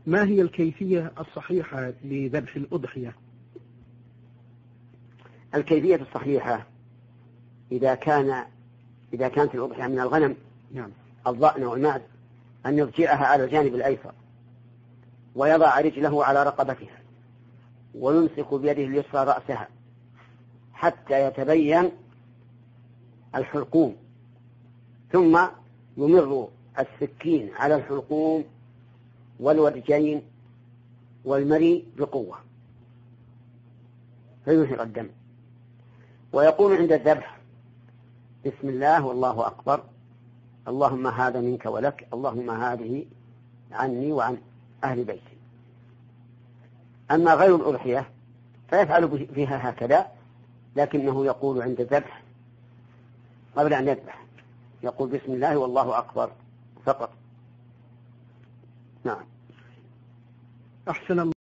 ما هي الكيفية الصحيحة لذبح الأضحية؟ الكيفية الصحيحة إذا كانت الأضحية من الغنم نعم. الضأن والمعز أن يضجعها على الجانب الأيسر ويضع رجله على رقبتها ويمسك بيده اليسرى رأسها حتى يتبين الحلقوم، ثم يمر السكين على الحلقوم والودجين والمري بقوة فينهر الدم، ويقول عند الذبح: بسم الله والله أكبر، اللهم هذا منك ولك، اللهم هذه عني وعن أهل بيتي. أما غير الأضحية فيفعل فيها هكذا، لكنه يقول عند الذبح قبل أن يذبح يقول بسم الله والله أكبر فقط. نعم. أحسن الله.